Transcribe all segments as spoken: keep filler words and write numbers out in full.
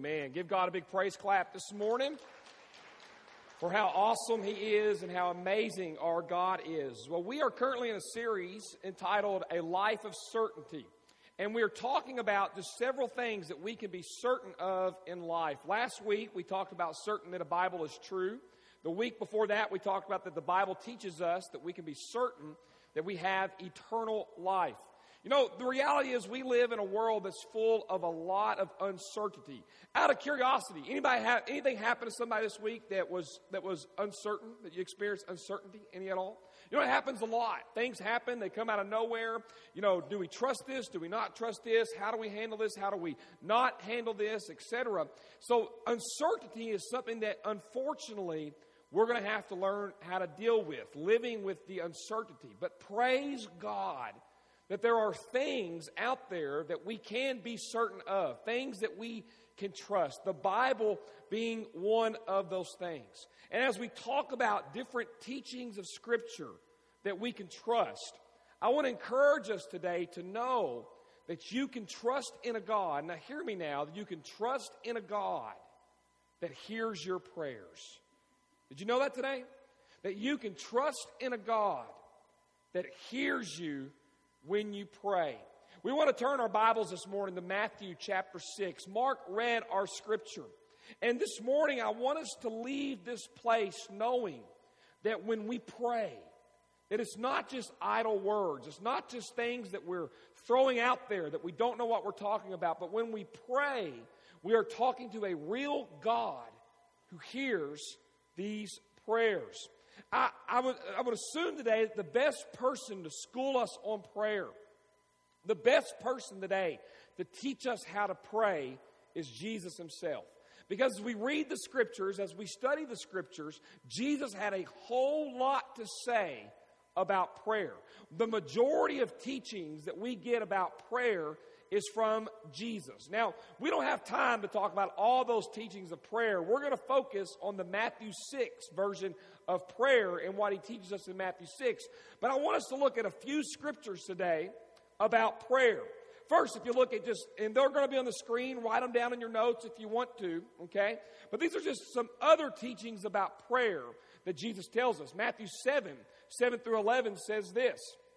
Amen. Give God a big praise clap this morning for how awesome He is and how amazing our God is. Well, we are currently in a series entitled A Life of Certainty. And we are talking about just several things that we can be certain of in life. Last week, we talked about certain that the Bible is true. The week before that, we talked about that the Bible teaches us that we can be certain that we have eternal life. You know, the reality is we live in a world that's full of a lot of uncertainty. Out of curiosity, anybody have anything happen to somebody this week that was that was uncertain, that you experienced uncertainty, any at all? You know, it happens a lot. Things happen, they come out of nowhere. You know, do we trust this? Do we not trust this? How do we handle this? How do we not handle this, et cetera? So uncertainty is something that, unfortunately, we're going to have to learn how to deal with, living with the uncertainty. But praise God that there are things out there that we can be certain of, things that we can trust, the Bible being one of those things. And as we talk about different teachings of Scripture that we can trust, I want to encourage us today to know that you can trust in a God. Now hear me now, that you can trust in a God that hears your prayers. Did you know that today? That you can trust in a God that hears you when you pray. We want to turn our Bibles this morning to Matthew chapter six. Mark read our scripture. And this morning I want us to leave this place knowing that when we pray, that it's not just idle words. It's not just things that we're throwing out there that we don't know what we're talking about. But when we pray, we are talking to a real God who hears these prayers. I, I, would, I would assume today that the best person to school us on prayer, the best person today to teach us how to pray is Jesus Himself. Because as we read the Scriptures, as we study the Scriptures, Jesus had a whole lot to say about prayer. The majority of teachings that we get about prayer is from Jesus. Now, we don't have time to talk about all those teachings of prayer. We're going to focus on the Matthew six version of prayer and what He teaches us in Matthew six. But I want us to look at a few scriptures today about prayer. First, if you look at just, and they're going to be on the screen, write them down in your notes if you want to, okay? But these are just some other teachings about prayer that Jesus tells us. Matthew seven, seven through eleven says this.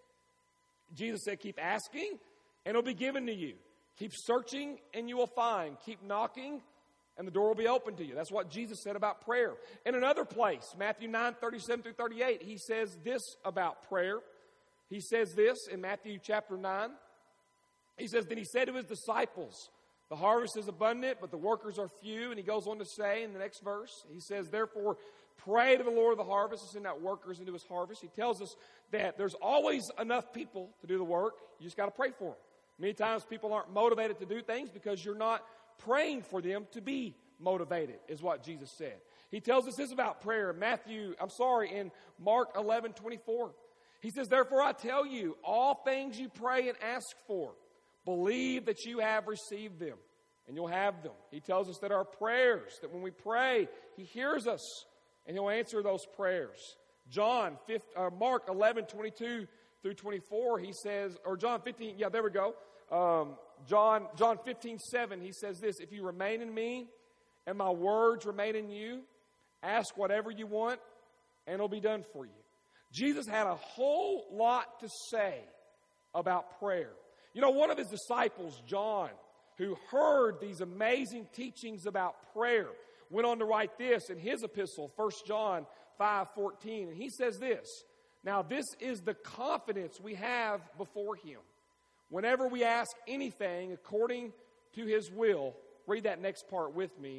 Jesus said, keep asking, and it'll be given to you. Keep searching, and you will find. Keep knocking, and the door will be open to you. That's what Jesus said about prayer. In another place, Matthew nine, thirty-seven through thirty-eight, He says this about prayer. He says this in Matthew chapter nine. He says, then He said to His disciples, the harvest is abundant, but the workers are few. And He goes on to say in the next verse, He says, therefore, pray to the Lord of the harvest to send out workers into His harvest. He tells us that there's always enough people to do the work. You just got to pray for them. Many times people aren't motivated to do things because you're not praying for them to be motivated, is what Jesus said. He tells us this about prayer. Matthew, I'm sorry, in Mark eleven, twenty-four. He says, therefore I tell you, all things you pray and ask for, believe that you have received them, and you'll have them. He tells us that our prayers, that when we pray, He hears us, and He'll answer those prayers. John, uh, Mark eleven, twenty-two through twenty-four, he says, or John fifteen, yeah, there we go. Um, John, John fifteen, seven, he says this, if you remain in me and my words remain in you, ask whatever you want and it'll be done for you. Jesus had a whole lot to say about prayer. You know, one of His disciples, John, who heard these amazing teachings about prayer, went on to write this in his epistle, First John five, fourteen, and he says this, now this is the confidence we have before Him. Whenever we ask anything according to His will, read that next part with me,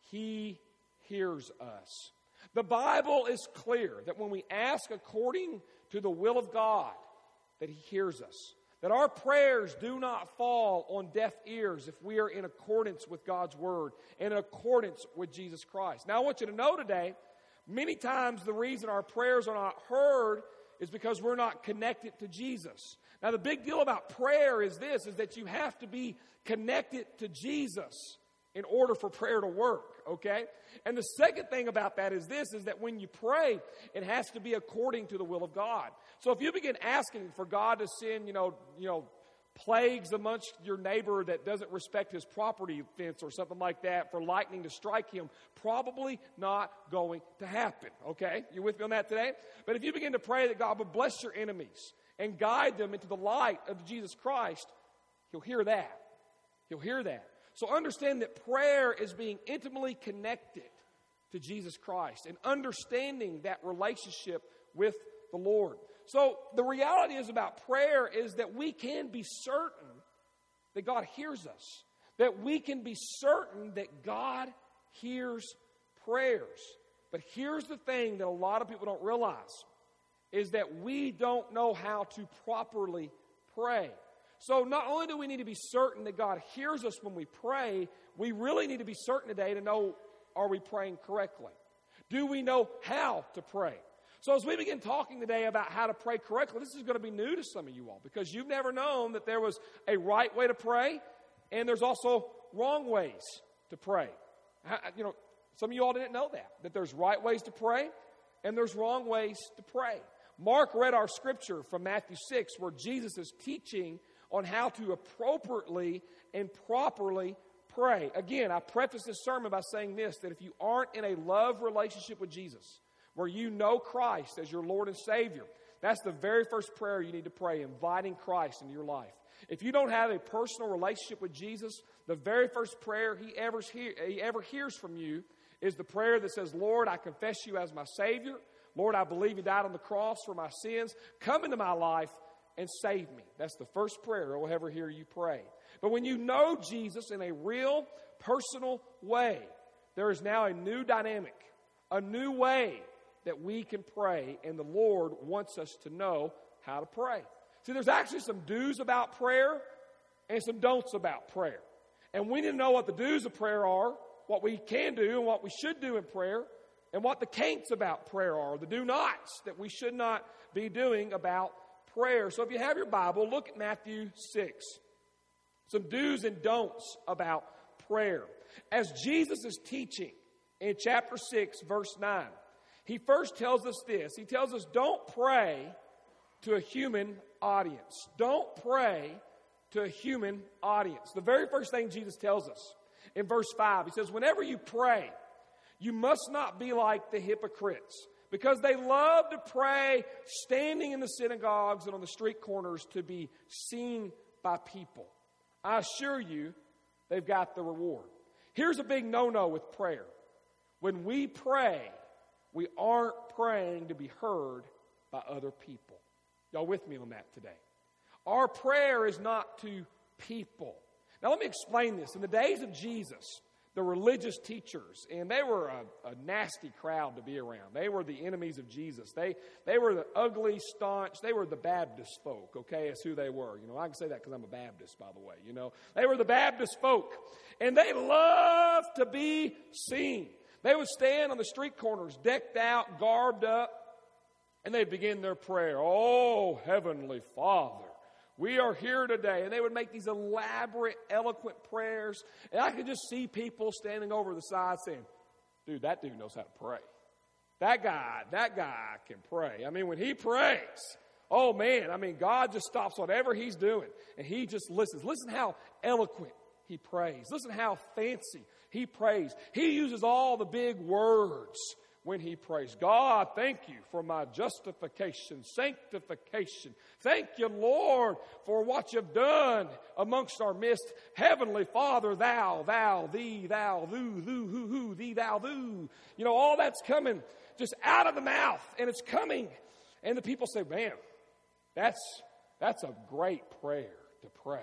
He hears us. The Bible is clear that when we ask according to the will of God, that He hears us. That our prayers do not fall on deaf ears if we are in accordance with God's Word and in accordance with Jesus Christ. Now I want you to know today, many times the reason our prayers are not heard is because we're not connected to Jesus. Now the big deal about prayer is this, is that you have to be connected to Jesus in order for prayer to work, okay? And the second thing about that is this, is that when you pray, it has to be according to the will of God. So if you begin asking for God to send, you know, you know, plagues amongst your neighbor that doesn't respect his property fence or something like that for lightning to strike him, probably not going to happen, okay? You with me on that today? But if you begin to pray that God would bless your enemies and guide them into the light of Jesus Christ, he'll hear that. He'll hear that. So understand that prayer is being intimately connected to Jesus Christ and understanding that relationship with the Lord. So the reality is about prayer is that we can be certain that God hears us. That we can be certain that God hears prayers. But here's the thing that a lot of people don't realize is that we don't know how to properly pray. So not only do we need to be certain that God hears us when we pray, we really need to be certain today to know, are we praying correctly? Do we know how to pray? So as we begin talking today about how to pray correctly, this is going to be new to some of you all because you've never known that there was a right way to pray and there's also wrong ways to pray. You know, some of you all didn't know that, that there's right ways to pray and there's wrong ways to pray. Mark read our scripture from Matthew six where Jesus is teaching on how to appropriately and properly pray. Again, I preface this sermon by saying this, that if you aren't in a love relationship with Jesus, where you know Christ as your Lord and Savior, that's the very first prayer you need to pray, inviting Christ into your life. If you don't have a personal relationship with Jesus, the very first prayer he ever, hear, he ever hears from you is the prayer that says, Lord, I confess you as my Savior. Lord, I believe you died on the cross for my sins. Come into my life and save me. That's the first prayer he'll ever hear you pray. But when you know Jesus in a real, personal way, there is now a new dynamic, a new way that we can pray, and the Lord wants us to know how to pray. See, there's actually some do's about prayer and some don'ts about prayer. And we need to know what the do's of prayer are, what we can do and what we should do in prayer, and what the can'ts about prayer are, the do-nots that we should not be doing about prayer. So if you have your Bible, look at Matthew six. Some do's and don'ts about prayer. As Jesus is teaching in chapter six, verse nine, he first tells us this. He tells us, don't pray to a human audience. Don't pray to a human audience. The very first thing Jesus tells us in verse five, he says, whenever you pray, you must not be like the hypocrites, because they love to pray standing in the synagogues and on the street corners to be seen by people. I assure you, they've got the reward. Here's a big no-no with prayer. When we pray, we aren't praying to be heard by other people. Y'all with me on that today? Our prayer is not to people. Now let me explain this. In the days of Jesus, the religious teachers, and they were a, a nasty crowd to be around. They were the enemies of Jesus. They they were the ugly, staunch, they were the Baptist folk, okay, that's who they were. You know, I can say that because I'm a Baptist, by the way, you know. They were the Baptist folk, and they loved to be seen. They would stand on the street corners, decked out, garbed up, and they'd begin their prayer. Oh, Heavenly Father, we are here today. And they would make these elaborate, eloquent prayers. And I could just see people standing over the side saying, dude, that dude knows how to pray. That guy, that guy can pray. I mean, when he prays, oh man, I mean, God just stops whatever he's doing. And he just listens. Listen how eloquent he prays. Listen how fancy he prays. He uses all the big words when he prays. God, thank you for my justification, sanctification. Thank you, Lord, for what you've done amongst our midst. Heavenly Father, thou, thou, thee, thou, thou, thou, who, who, thee, thou, thou. You know, all that's coming just out of the mouth, and it's coming. And the people say, man, that's, that's a great prayer to pray.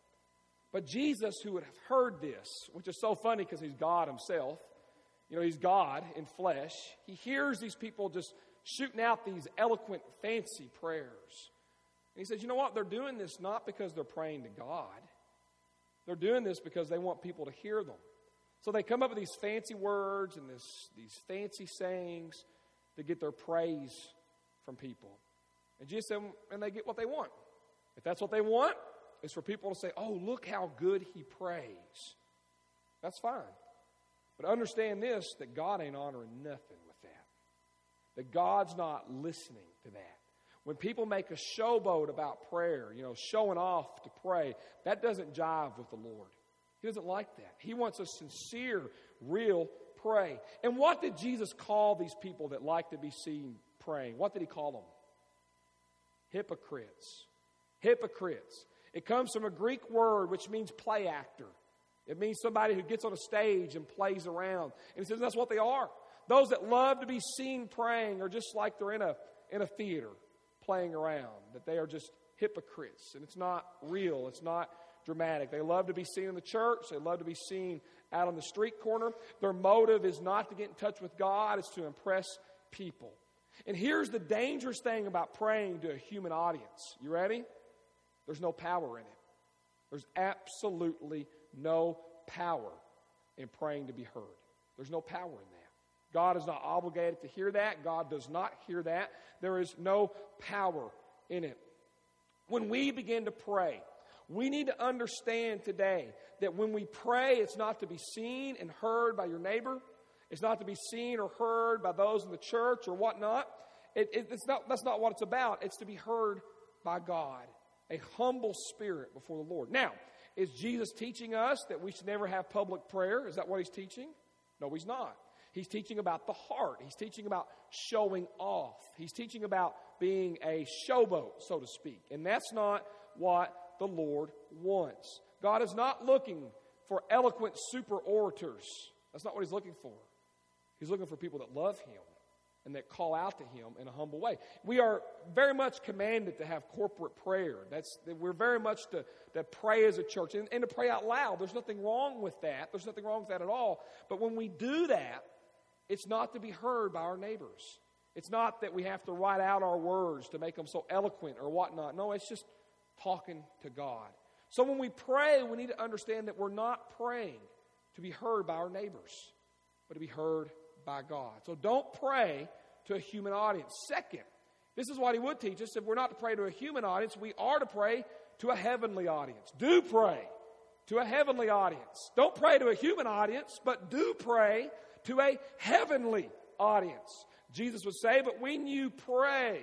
But Jesus, who would have heard this, which is so funny because he's God himself, you know, he's God in flesh. He hears these people just shooting out these eloquent, fancy prayers. And he says, you know what? They're doing this not because they're praying to God. They're doing this because they want people to hear them. So they come up with these fancy words and this, these fancy sayings to get their praise from people. And Jesus said, and they get what they want. If that's what they want, it's for people to say, oh, look how good he prays. That's fine. But understand this, that God ain't honoring nothing with that. That God's not listening to that. When people make a showboat about prayer, you know, showing off to pray, that doesn't jive with the Lord. He doesn't like that. He wants a sincere, real pray. And what did Jesus call these people that like to be seen praying? What did he call them? Hypocrites. Hypocrites. It comes from a Greek word which means play actor. It means somebody who gets on a stage and plays around. And he says that's what they are. Those that love to be seen praying are just like they're in a in a theater playing around. That they are just hypocrites. And it's not real. It's not dramatic. They love to be seen in the church. They love to be seen out on the street corner. Their motive is not to get in touch with God. It's to impress people. And here's the dangerous thing about praying to a human audience. You ready? There's no power in it. There's absolutely no power in praying to be heard. There's no power in that. God is not obligated to hear that. God does not hear that. There is no power in it. When we begin to pray, we need to understand today that when we pray, it's not to be seen and heard by your neighbor. It's not to be seen or heard by those in the church or whatnot. It, it, it's not, that's not what it's about. It's to be heard by God. A humble spirit before the Lord. Now, is Jesus teaching us that we should never have public prayer? Is that what he's teaching? No, he's not. He's teaching about the heart. He's teaching about showing off. He's teaching about being a showboat, so to speak. And that's not what the Lord wants. God is not looking for eloquent super orators. That's not what he's looking for. He's looking for people that love him and that call out to him in a humble way. We are very much commanded to have corporate prayer. That's we're very much to, to pray as a church and, and to pray out loud. There's nothing wrong with that. There's nothing wrong with that at all. But when we do that, it's not to be heard by our neighbors. It's not that we have to write out our words to make them so eloquent or whatnot. No, it's just talking to God. So when we pray, we need to understand that we're not praying to be heard by our neighbors, but to be heard by God. So don't pray to a human audience. Second, this is what he would teach us. If we're not to pray to a human audience, we are to pray to a heavenly audience. Do pray to a heavenly audience. Don't pray to a human audience, but do pray to a heavenly audience. Jesus would say, but when you pray,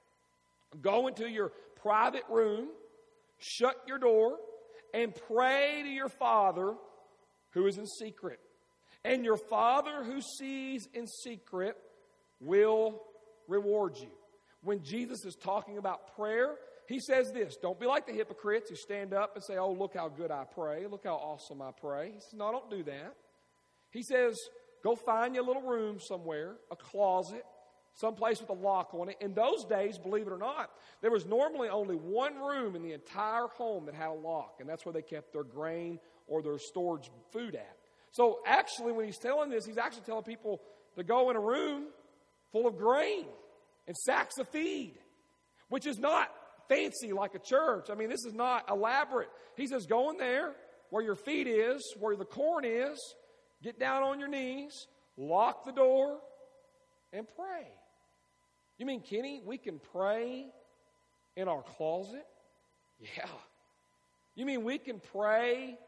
go into your private room, shut your door, and pray to your Father who is in secret. And your Father who sees in secret will reward you. When Jesus is talking about prayer, he says this, don't be like the hypocrites who stand up and say, oh, look how good I pray. Look how awesome I pray. He says, no, don't do that. He says, go find you a little room somewhere, a closet, someplace with a lock on it. In those days, believe it or not, there was normally only one room in the entire home that had a lock, and that's where they kept their grain or their storage food at. So actually, when he's telling this, he's actually telling people to go in a room full of grain and sacks of feed, which is not fancy like a church. I mean, this is not elaborate. He says, go in there where your feed is, where the corn is, get down on your knees, lock the door, and pray. You mean, Kenny, we can pray in our closet? Yeah. You mean we can pray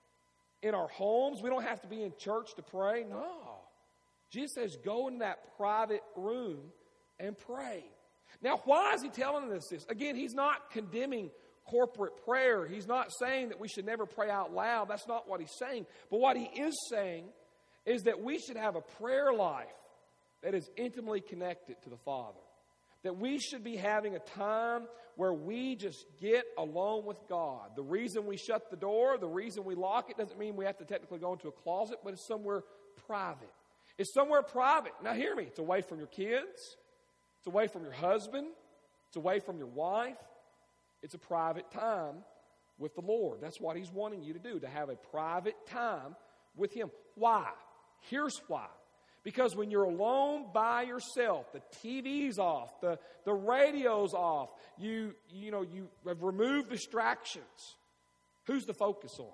in our homes? We don't have to be in church to pray? No. Jesus says, go in that private room and pray. Now, why is he telling us this? Again, he's not condemning corporate prayer. He's not saying that we should never pray out loud. That's not what he's saying. But what he is saying is that we should have a prayer life that is intimately connected to the Father. That we should be having a time where we just get alone with God. The reason we shut the door, the reason we lock it, doesn't mean we have to technically go into a closet, but it's somewhere private. It's somewhere private. Now hear me. It's away from your kids. It's away from your husband. It's away from your wife. It's a private time with the Lord. That's what he's wanting you to do, to have a private time with him. Why? Here's why. Because when you're alone by yourself, the T V's off, the, the radio's off, you, you know, you have removed distractions. Who's the focus on?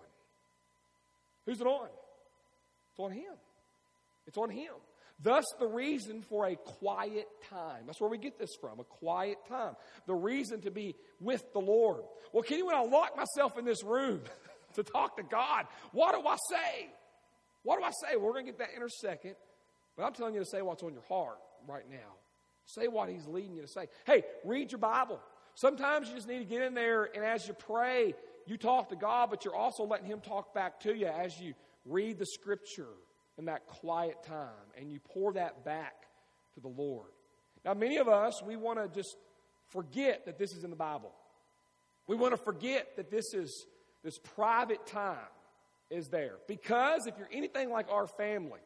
Who's it on? It's on him. It's on him. Thus, the reason for a quiet time. That's where we get this from, a quiet time. The reason to be with the Lord. Well, Kenny, when I lock myself in this room to talk to God, what do I say? What do I say? We're going to get that in a second. But I'm telling you to say what's on your heart right now. Say what He's leading you to say. Hey, read your Bible. Sometimes you just need to get in there, and as you pray, you talk to God, but you're also letting Him talk back to you as you read the Scripture in that quiet time, and you pour that back to the Lord. Now, many of us, we want to just forget that this is in the Bible. We want to forget that this is this private time is there. Because if you're anything like our family,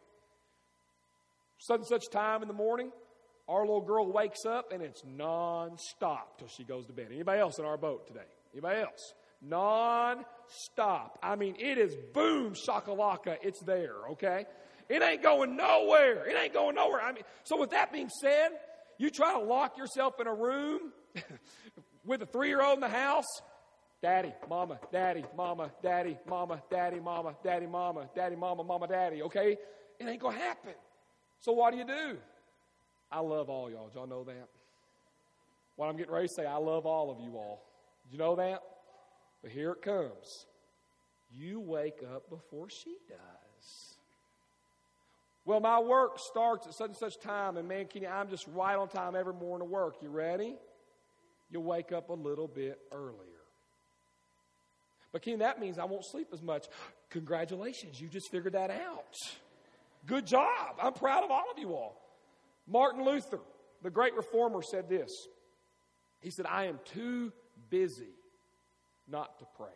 such and such time in the morning, our little girl wakes up and it's non-stop till she goes to bed. Anybody else in our boat today? Anybody else? Non-stop. I mean, it is boom shakalaka. It's there, okay? It ain't going nowhere. It ain't going nowhere. I mean, so with that being said, you try to lock yourself in a room with a three-year-old in the house. Daddy, mama, daddy, mama, daddy, mama, daddy, mama, daddy, mama, daddy, mama, mama, daddy, okay? It ain't going to happen. So what do you do? I love all y'all. Did y'all know that? What I'm getting ready to say, I love all of you all. Did you know that? But here it comes. You wake up before she does. Well, my work starts at such and such time, and man, Kenny, I'm just right on time every morning to work. You ready? You'll wake up a little bit earlier. But Kenny, that means I won't sleep as much. Congratulations, you just figured that out. Good job. I'm proud of all of you all. Martin Luther, the great reformer, said this. He said, I am too busy not to pray.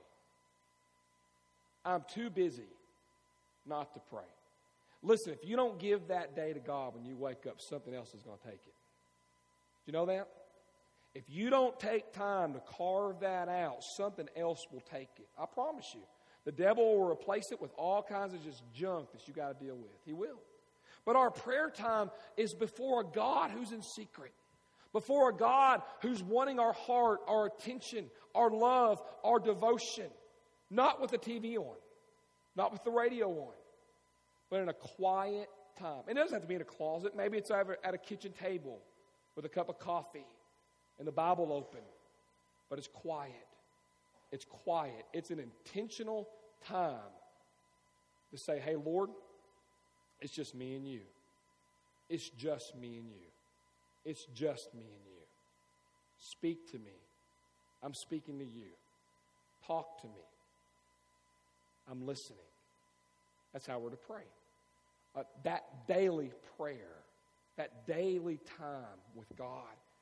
I'm too busy not to pray. Listen, if you don't give that day to God when you wake up, something else is going to take it. Do you know that? If you don't take time to carve that out, something else will take it. I promise you. The devil will replace it with all kinds of just junk that you got to deal with. He will. But our prayer time is before a God who's in secret. Before a God who's wanting our heart, our attention, our love, our devotion. Not with the T V on. Not with the radio on. But in a quiet time. It doesn't have to be in a closet. Maybe it's over at a kitchen table with a cup of coffee and the Bible open. But it's quiet. It's quiet. It's an intentional time to say, hey, Lord, it's just me and you. It's just me and you. It's just me and you. Speak to me. I'm speaking to you. Talk to me. I'm listening. That's how we're to pray. Uh, that daily prayer, that daily time with God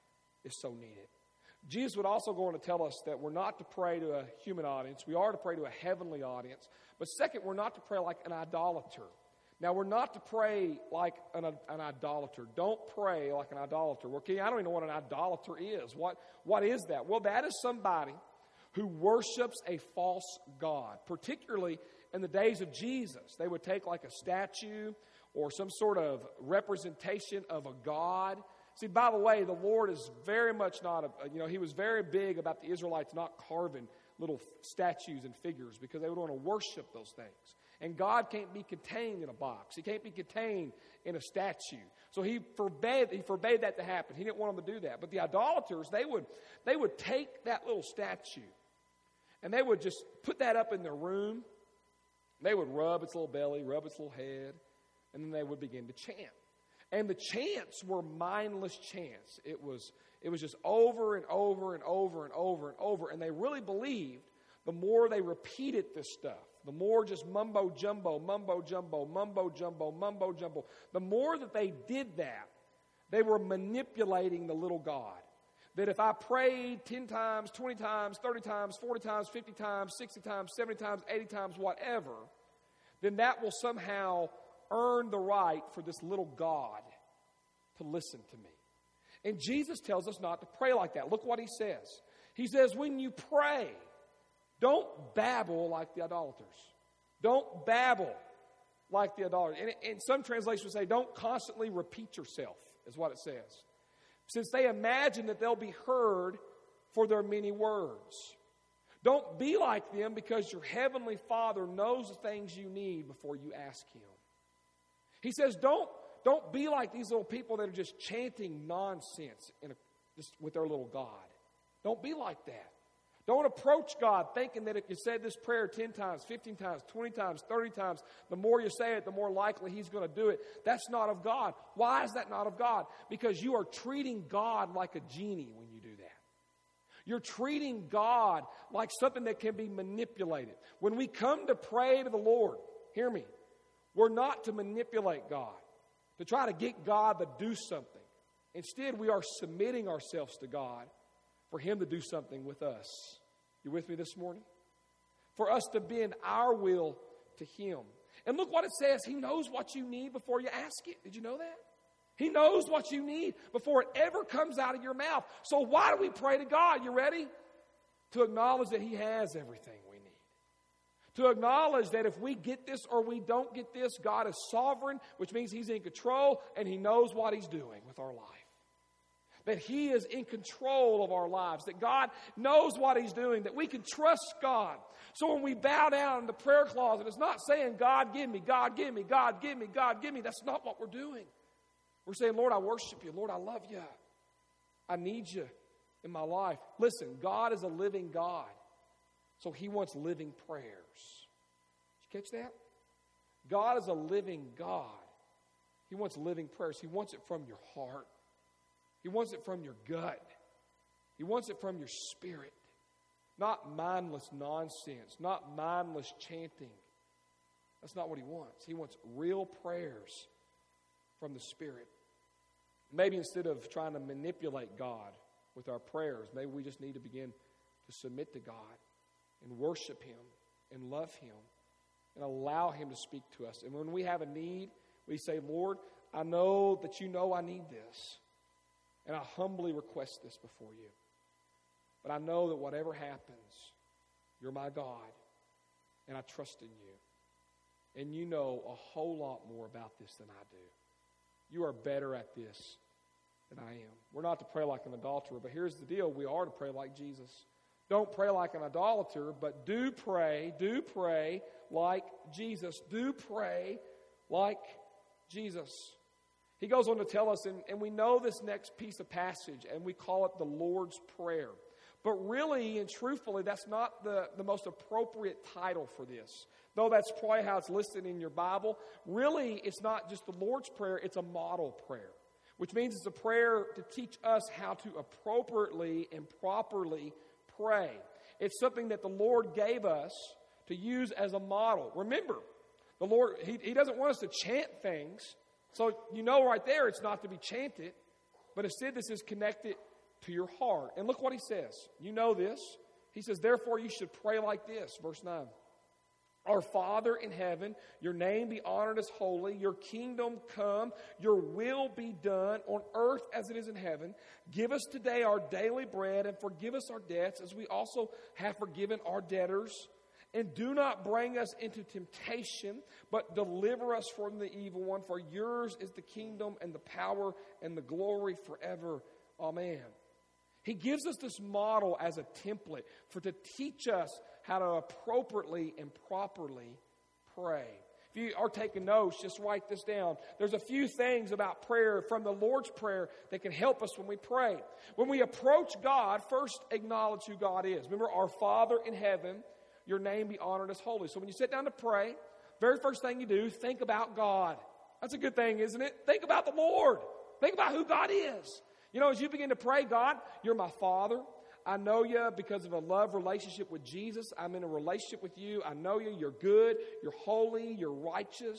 is so needed. Jesus would also go on to tell us that we're not to pray to a human audience. We are to pray to a heavenly audience. But second, we're not to pray like an idolater. Now, we're not to pray like an, an idolater. Don't pray like an idolater. Well, King, I don't even know what an idolater is. What, what is that? Well, that is somebody who worships a false god, particularly in the days of Jesus. They would take like a statue or some sort of representation of a god. See, by the way, the Lord is very much not, a, you know, He was very big about the Israelites not carving little statues and figures because they would want to worship those things. And God can't be contained in a box. He can't be contained in a statue. So He forbade, he forbade that to happen. He didn't want them to do that. But the idolaters, they would, they would take that little statue and they would just put that up in their room. They would rub its little belly, rub its little head, and then they would begin to chant. And the chants were mindless chants. It was, it was just over and over and over and over and over. And they really believed the more they repeated this stuff, the more just mumbo jumbo, mumbo jumbo, mumbo jumbo, mumbo jumbo, the more that they did that, they were manipulating the little God. That if I prayed ten times, twenty times, thirty times, forty times, fifty times, sixty times, seventy times, eighty times, whatever, then that will somehow earn the right for this little God to listen to me. And Jesus tells us not to pray like that. Look what He says. He says, when you pray, don't babble like the idolaters. Don't babble like the idolaters. And, and some translations say, don't constantly repeat yourself, is what it says. Since they imagine that they'll be heard for their many words. Don't be like them because your heavenly Father knows the things you need before you ask Him. He says, don't, don't be like these little people that are just chanting nonsense in a, just with their little God. Don't be like that. Don't approach God thinking that if you said this prayer ten times, fifteen times, twenty times, thirty times, the more you say it, the more likely He's going to do it. That's not of God. Why is that not of God? Because you are treating God like a genie when you do that. You're treating God like something that can be manipulated. When we come to pray to the Lord, hear me, we're not to manipulate God, to try to get God to do something. Instead, we are submitting ourselves to God for Him to do something with us. You with me this morning? For us to bend our will to Him. And look what it says. He knows what you need before you ask it. Did you know that? He knows what you need before it ever comes out of your mouth. So why do we pray to God? You ready? To acknowledge that He has everything we need. To acknowledge that if we get this or we don't get this, God is sovereign, which means He's in control and He knows what He's doing with our life. That He is in control of our lives, that God knows what He's doing, that we can trust God. So when we bow down in the prayer closet, it's not saying, God, give me, God, give me, God, give me, God, give me. That's not what we're doing. We're saying, Lord, I worship You. Lord, I love You. I need You in my life. Listen, God is a living God, so He wants living prayers. Did you catch that? God is a living God. He wants living prayers. He wants it from your heart. He wants it from your gut. He wants it from your spirit. Not mindless nonsense. Not mindless chanting. That's not what He wants. He wants real prayers from the Spirit. Maybe instead of trying to manipulate God with our prayers, maybe we just need to begin to submit to God and worship Him and love Him and allow Him to speak to us. And when we have a need, we say, Lord, I know that You know I need this. And I humbly request this before You. But I know that whatever happens, You're my God, and I trust in You. And You know a whole lot more about this than I do. You are better at this than I am. We're not to pray like an adulterer, but here's the deal. We are to pray like Jesus. Don't pray like an idolater, but do pray, do pray like Jesus. Do pray like Jesus. He goes on to tell us, and, and we know this next piece of passage, and we call it the Lord's Prayer. But really and truthfully, that's not the, the most appropriate title for this. Though that's probably how it's listed in your Bible. Really, it's not just the Lord's Prayer, it's a model prayer. Which means it's a prayer to teach us how to appropriately and properly pray. It's something that the Lord gave us to use as a model. Remember, the Lord, He, he doesn't want us to chant things. So you know right there it's not to be chanted, but instead this is connected to your heart. And look what He says. You know this. He says, therefore you should pray like this. Verse nine. Our Father in heaven, Your name be honored as holy. Your kingdom come. Your will be done on earth as it is in heaven. Give us today our daily bread and forgive us our debts as we also have forgiven our debtors. And do not bring us into temptation, but deliver us from the evil one. For Yours is the kingdom and the power and the glory forever. Amen. He gives us this model as a template for to teach us how to appropriately and properly pray. If you are taking notes, just write this down. There's a few things about prayer from the Lord's Prayer that can help us when we pray. When we approach God, first acknowledge who God is. Remember, our Father in heaven, Your name be honored as holy. So when you sit down to pray, very first thing you do, think about God. That's a good thing, isn't it? Think about the Lord. Think about who God is. You know, as you begin to pray, God, You're my Father. I know You because of a love relationship with Jesus. I'm in a relationship with You. I know You. You're good. You're holy. You're righteous.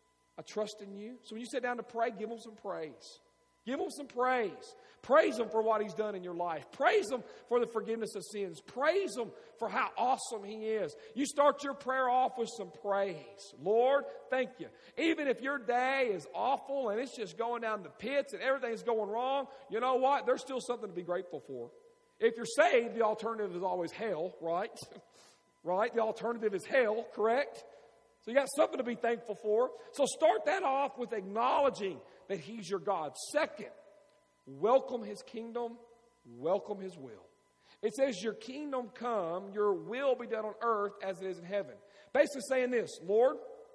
I trust in You. So when you sit down to pray, give Him some praise. Give Him some praise. Praise Him for what He's done in your life. Praise Him for the forgiveness of sins. Praise Him for how awesome He is. You start your prayer off with some praise. Lord, thank You. Even if your day is awful and it's just going down the pits and everything's going wrong, you know what? There's still something to be grateful for. If you're saved, the alternative is always hell, right? Right? The alternative is hell, correct? So you got something to be thankful for. So start that off with acknowledging that He's your God. Second, welcome His kingdom, welcome His will. It says, Your kingdom come, Your will be done on earth as it is in heaven. Basically saying this, Lord,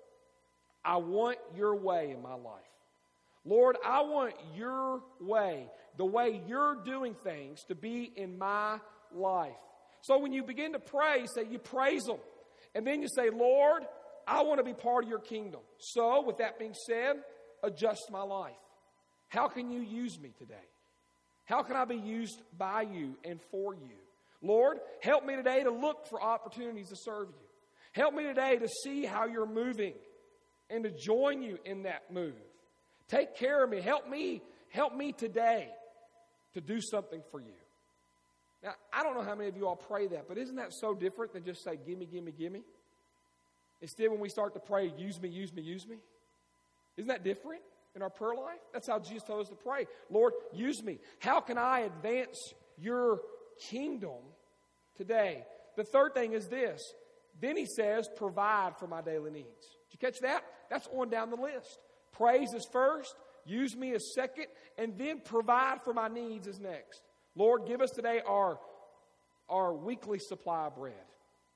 I want Your way in my life. Lord, I want Your way, the way You're doing things, to be in my life. So when you begin to pray, you say, you praise Him. And then you say, Lord, I want to be part of your kingdom. So with that being said, adjust my life. How can you use me today? How can I be used by you and for you? Lord, help me today to look for opportunities to serve you. Help me today to see how you're moving and to join you in that move. Take care of me. Help me, help me today to do something for you. Now, I don't know how many of you all pray that, but isn't that so different than just say, gimme, gimme, gimme? Instead, when we start to pray, use me, use me, use me. Isn't that different in our prayer life? That's how Jesus told us to pray. Lord, use me. How can I advance your kingdom today? The third thing is this. Then he says, provide for my daily needs. Did you catch that? That's on down the list. Praise is first, use me as second, and then provide for my needs is next. Lord, give us today our, our weekly supply of bread. Is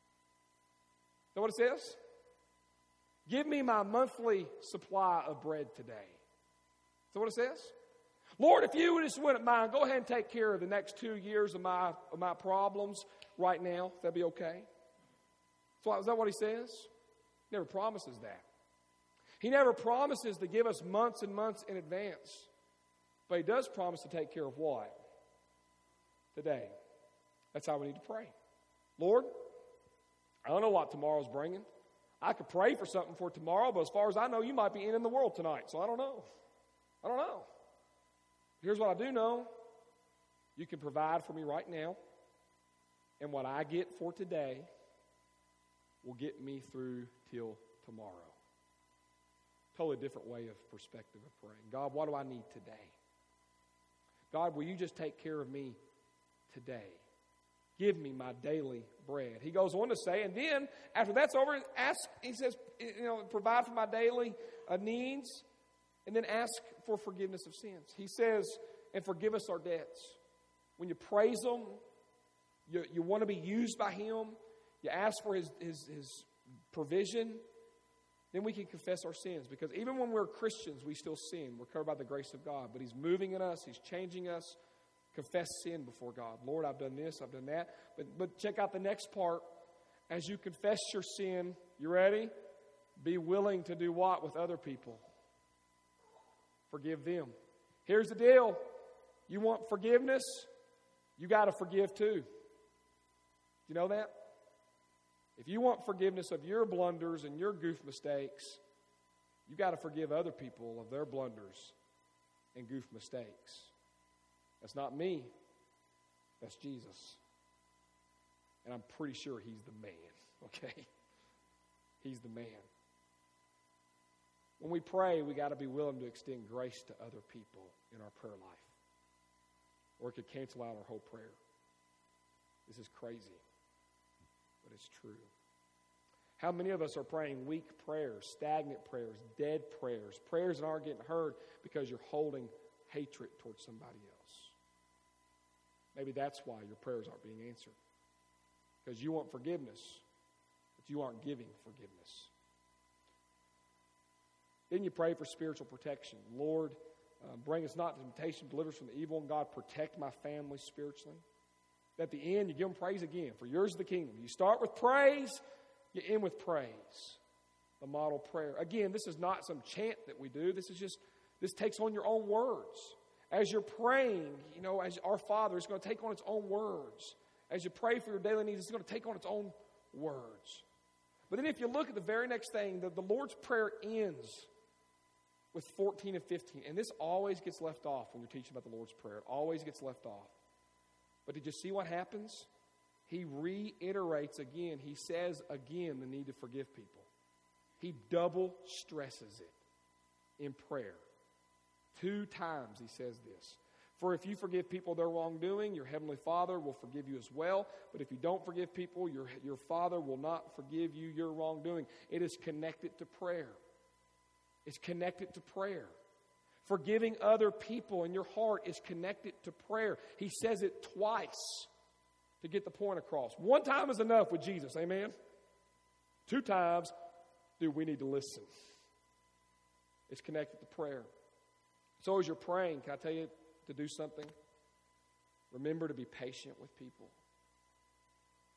that what it says? Give me my monthly supply of bread today. Is that what it says? Lord, if you just wouldn't mind, go ahead and take care of the next two years of my, of my problems right now. That'd be okay. So is that what he says? He never promises that. He never promises to give us months and months in advance. But he does promise to take care of what? Today. That's how we need to pray. Lord, I don't know what tomorrow's bringing. I could pray for something for tomorrow, but as far as I know, you might be in the world tonight. So I don't know. I don't know. Here's what I do know. You can provide for me right now. And what I get for today will get me through till tomorrow. Totally different way of perspective of praying. God, what do I need today? God, will you just take care of me today? Give me my daily bread. He goes on to say, and then after that's over, ask. He says, you know, provide for my daily uh, needs, and then ask for forgiveness of sins. He says, and forgive us our debts. When you praise Him, you, you want to be used by Him. You ask for His, His, His provision. Then we can confess our sins. Because even when we're Christians, we still sin. We're covered by the grace of God. But He's moving in us. He's changing us. Confess sin before God. Lord, I've done this. I've done that. But, but check out the next part. As you confess your sin, you ready? Be willing to do what with other people? Forgive them. Here's the deal. You want forgiveness? You got to forgive too. You know that? If you want forgiveness of your blunders and your goof mistakes, you got to forgive other people of their blunders and goof mistakes. That's not me. That's Jesus. And I'm pretty sure He's the man, okay? He's the man. When we pray, we got to be willing to extend grace to other people in our prayer life. Or it could cancel out our whole prayer. This is crazy. But it's true. How many of us are praying weak prayers, stagnant prayers, dead prayers, prayers that aren't getting heard because you're holding hatred towards somebody else? Maybe that's why your prayers aren't being answered. Because you want forgiveness, but you aren't giving forgiveness. Then you pray for spiritual protection. Lord, uh, bring us not to temptation, deliver us from the evil, and God, protect my family spiritually. At the end, you give them praise again. For yours is the kingdom. You start with praise, you end with praise. The model prayer. Again, this is not some chant that we do. This is just, this takes on your own words. As you're praying, you know, as our Father, it's going to take on its own words. As you pray for your daily needs, it's going to take on its own words. But then if you look at the very next thing, the, the Lord's Prayer ends with fourteen and fifteen. And this always gets left off when you're teaching about the Lord's Prayer. It always gets left off. But did you see what happens? He reiterates again. He says again the need to forgive people. He double stresses it in prayer. Two times he says this. For if you forgive people their wrongdoing, your heavenly Father will forgive you as well. But if you don't forgive people, your, your Father will not forgive you your wrongdoing. It is connected to prayer. It's connected to prayer. Forgiving other people in your heart is connected to prayer. He says it twice to get the point across. One time is enough with Jesus, amen? Two times, dude, we need to listen. It's connected to prayer. So as you're praying, can I tell you to do something? Remember to be patient with people.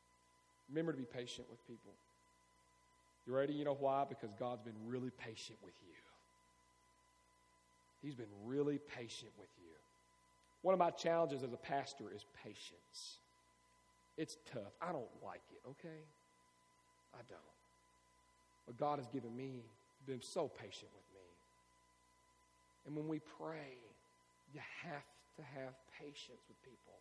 Remember to be patient with people. You ready? You know why? Because God's been really patient with you. He's been really patient with you. One of my challenges as a pastor is patience. It's tough. I don't like it, okay? I don't. But God has given me, been so patient with me. And when we pray, you have to have patience with people.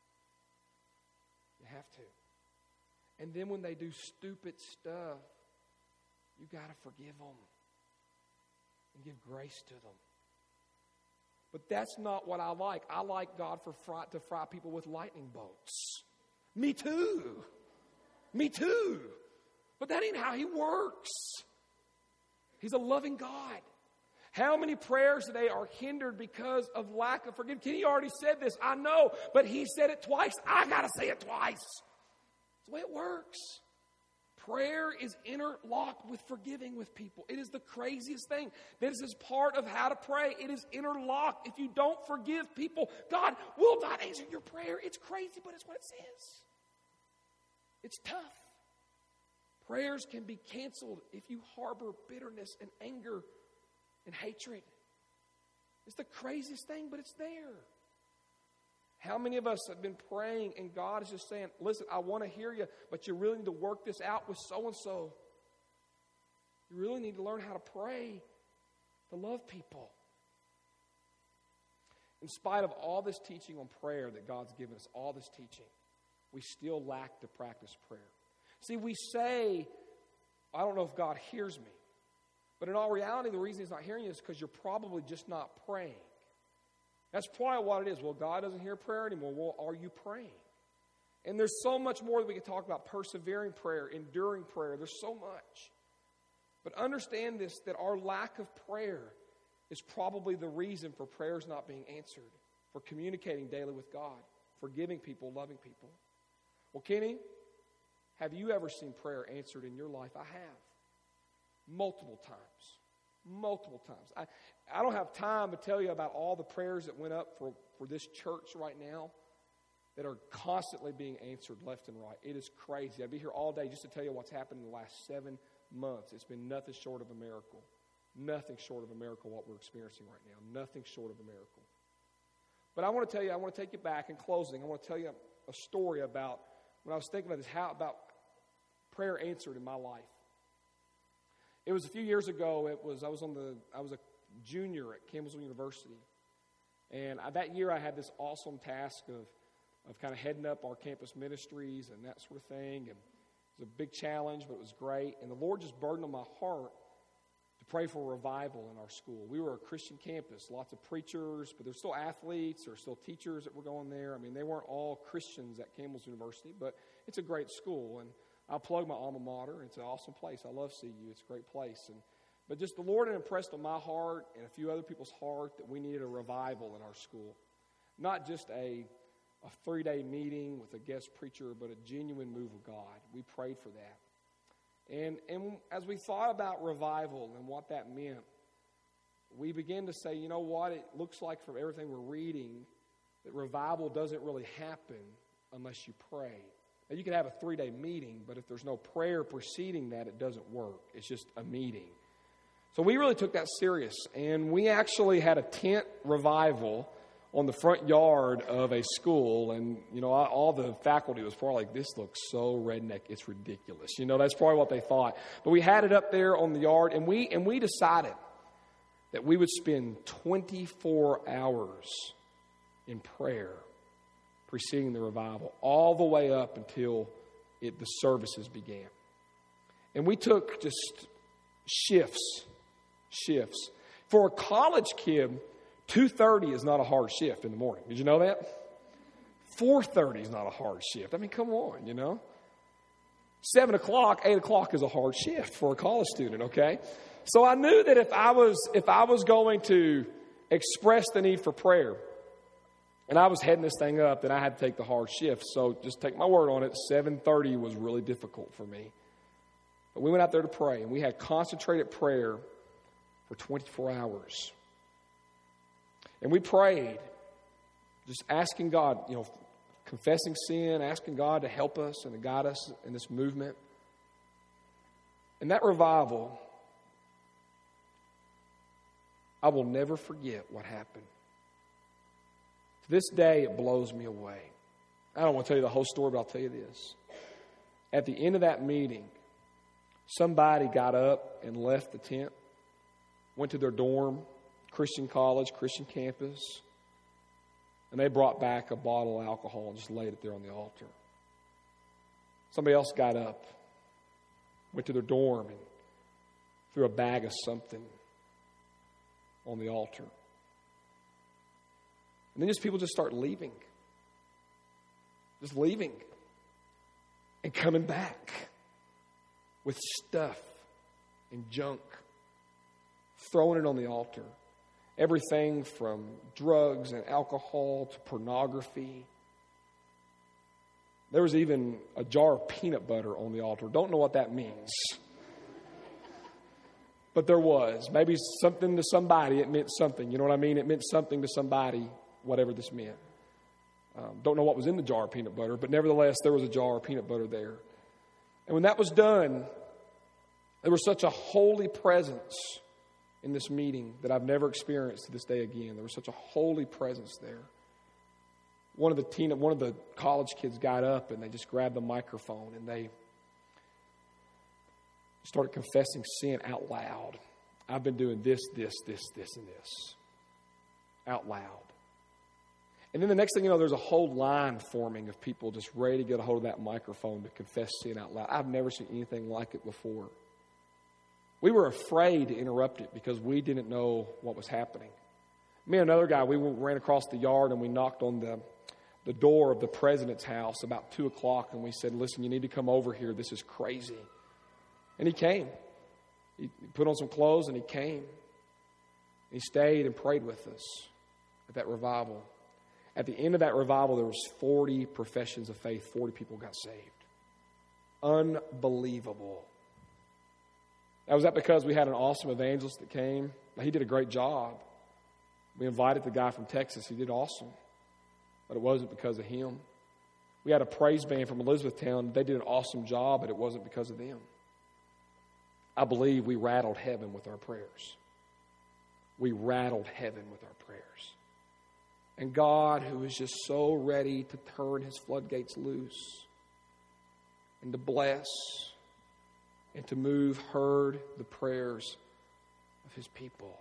You have to. And then when they do stupid stuff, you got to forgive them and give grace to them. But that's not what I like. I like God for fry, to fry people with lightning bolts. Me too. Me too. But that ain't how He works. He's a loving God. How many prayers today are hindered because of lack of forgiveness? Kenny already said this. I know, but he said it twice. I got to say it twice. It's the way it works. Prayer is interlocked with forgiving with people. It is the craziest thing. This is part of how to pray. It is interlocked. If you don't forgive people, God will not answer your prayer. It's crazy, but it's what it says. It's tough. Prayers can be canceled if you harbor bitterness and anger and hatred. It's the craziest thing, but it's there. How many of us have been praying and God is just saying, listen, I want to hear you, but you really need to work this out with so-and-so. You really need to learn how to pray, to love people. In spite of all this teaching on prayer that God's given us, all this teaching, we still lack to practice prayer. See, we say, I don't know if God hears me. But in all reality, the reason He's not hearing you is because you're probably just not praying. That's probably what it is. Well, God doesn't hear prayer anymore. Well, are you praying? And there's so much more that we can talk about. Persevering prayer, enduring prayer. There's so much. But understand this, that our lack of prayer is probably the reason for prayers not being answered, for communicating daily with God, forgiving people, loving people. Well, Kenny, have you ever seen prayer answered in your life? I have. Multiple times. Multiple times. I, I don't have time to tell you about all the prayers that went up for, for this church right now that are constantly being answered left and right. It is crazy. I'd be here all day just to tell you what's happened in the last seven months. It's been nothing short of a miracle. Nothing short of a miracle what we're experiencing right now. Nothing short of a miracle. But I want to tell you, I want to take you back in closing. I want to tell you a, a story about when I was thinking about this, how about prayer answered in my life. It was a few years ago. It was I was on the I was a junior at Campbellsville University, and I, that year I had this awesome task of of kind of heading up our campus ministries and that sort of thing. And it was a big challenge, but it was great. And the Lord just burdened on my heart to pray for a revival in our school. We were a Christian campus, lots of preachers, but there's still athletes, there's still teachers that were going there. I mean, they weren't all Christians at Campbellsville University, but it's a great school. And I'll plug my alma mater. It's an awesome place. I love C U. It's a great place. And But just the Lord had impressed on my heart and a few other people's heart that we needed a revival in our school. Not just a, a three-day meeting with a guest preacher, but a genuine move of God. We prayed for that. And, and as we thought about revival and what that meant, we began to say, you know what? It looks like from everything we're reading that revival doesn't really happen unless you pray. Now, you can have a three-day meeting, but if there's no prayer preceding that, it doesn't work. It's just a meeting. So we really took that serious, and we actually had a tent revival on the front yard of a school, and, you know, all the faculty was probably like, this looks so redneck, it's ridiculous. You know, that's probably what they thought. But we had it up there on the yard, and we and we decided that we would spend twenty-four hours in prayer preceding the revival, all the way up until it, the services began. And we took just shifts, shifts. For a college kid, two thirty is not a hard shift in the morning. Did you know that? four thirty is not a hard shift. I mean, come on, you know. seven o'clock, eight o'clock is a hard shift for a college student, okay? So I knew that if I was if I was going to express the need for prayer, and I was heading this thing up, then I had to take the hard shift. So just take my word on it, seven thirty was really difficult for me. But we went out there to pray, and we had concentrated prayer for twenty-four hours. And we prayed, just asking God, you know, confessing sin, asking God to help us and to guide us in this movement. And that revival, I will never forget what happened. To this day, it blows me away. I don't want to tell you the whole story, but I'll tell you this. At the end of that meeting, somebody got up and left the tent, went to their dorm, Christian college, Christian campus, and they brought back a bottle of alcohol and just laid it there on the altar. Somebody else got up, went to their dorm, and threw a bag of something on the altar. And then just people just start leaving. Just leaving. And coming back with stuff and junk. Throwing it on the altar. Everything from drugs and alcohol to pornography. There was even a jar of peanut butter on the altar. Don't know what that means. But there was. Maybe something to somebody, it meant something. You know what I mean? It meant something to somebody, whatever this meant. Um, don't know what was in the jar of peanut butter, but nevertheless, there was a jar of peanut butter there. And when that was done, there was such a holy presence in this meeting that I've never experienced to this day again. There was such a holy presence there. One of the teen, one of the college kids got up and they just grabbed the microphone and they started confessing sin out loud. I've been doing this, this, this, this, and this. Out loud. And then the next thing you know, there's a whole line forming of people just ready to get a hold of that microphone to confess sin out loud. I've never seen anything like it before. We were afraid to interrupt it because we didn't know what was happening. Me and another guy, we ran across the yard and we knocked on the, the door of the president's house about two o'clock and we said, listen, you need to come over here. This is crazy. And he came. He put on some clothes and he came. He stayed and prayed with us at that revival. At the end of that revival, there was forty professions of faith. forty people got saved. Unbelievable. Now, was that because we had an awesome evangelist that came? He did a great job. We invited the guy from Texas. He did awesome. But it wasn't because of him. We had a praise band from Elizabethtown. They did an awesome job, but it wasn't because of them. I believe we rattled heaven with our prayers. We rattled heaven with our prayers. And God, who is just so ready to turn his floodgates loose and to bless and to move, heard the prayers of his people.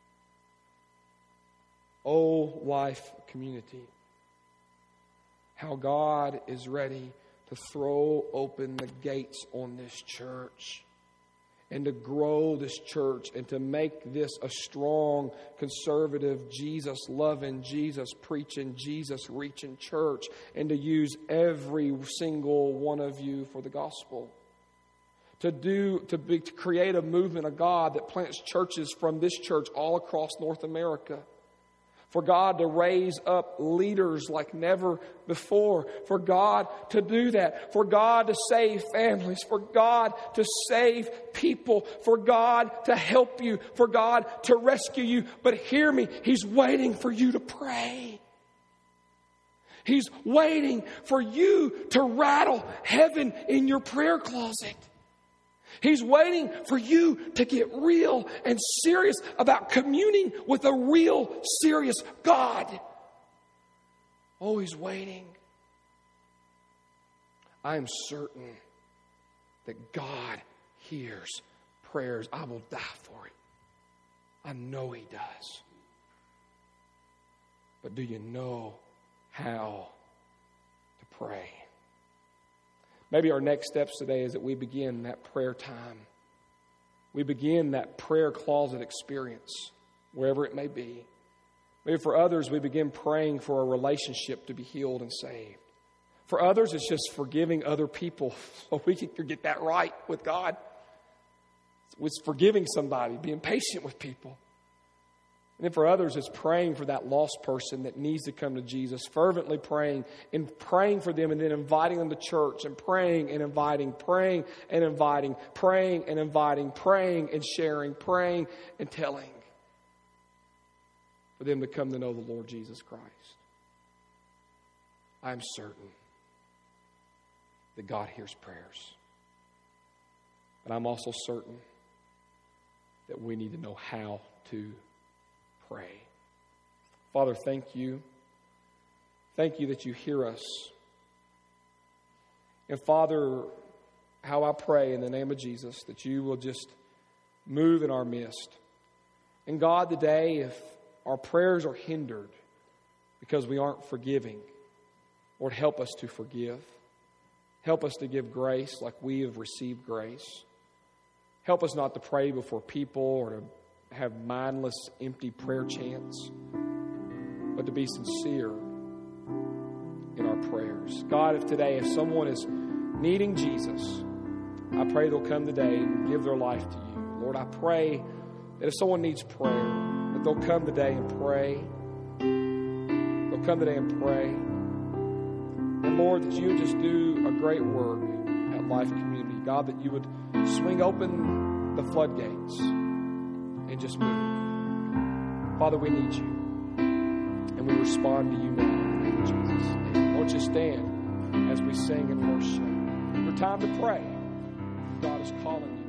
Oh, Life Community, how God is ready to throw open the gates on this church and to grow this church and to make this a strong, conservative, Jesus-loving, Jesus-preaching, Jesus-reaching church and to use every single one of you for the gospel. To do, to, be, to create a movement of God that plants churches from this church all across North America. For God to raise up leaders like never before. For God to do that. For God to save families. For God to save people. For God to help you. For God to rescue you. But hear me, he's waiting for you to pray. He's waiting for you to rattle heaven in your prayer closet. He's waiting for you to get real and serious about communing with a real, serious God. Oh, he's waiting. I am certain that God hears prayers. I will die for it. I know he does. But do you know how to pray? Maybe our next steps today is that we begin that prayer time. We begin that prayer closet experience, wherever it may be. Maybe for others, we begin praying for a relationship to be healed and saved. For others, it's just forgiving other people so we can get that right with God. It's forgiving somebody, being patient with people. And then for others, it's praying for that lost person that needs to come to Jesus, fervently praying and praying for them and then inviting them to church and praying and inviting, praying and inviting, praying and inviting, praying and sharing, praying and telling for them to come to know the Lord Jesus Christ. I'm certain that God hears prayers. But I'm also certain that we need to know how to pray. Father, thank you. Thank you that you hear us. And Father, how I pray in the name of Jesus that you will just move in our midst. And God, today, if our prayers are hindered because we aren't forgiving, Lord, help us to forgive. Help us to give grace like we have received grace. Help us not to pray before people or to have mindless, empty prayer chants, but to be sincere in our prayers. God, if today, if someone is needing Jesus, I pray they'll come today and give their life to you. Lord, I pray that if someone needs prayer, that they'll come today and pray. They'll come today and pray. And Lord, that you would just do a great work at Life Community. God, that you would swing open the floodgates and just move. Father, we need you. And we respond to you now in the name of Jesus. Amen. Won't you stand as we sing and worship? Your time to pray. God is calling you.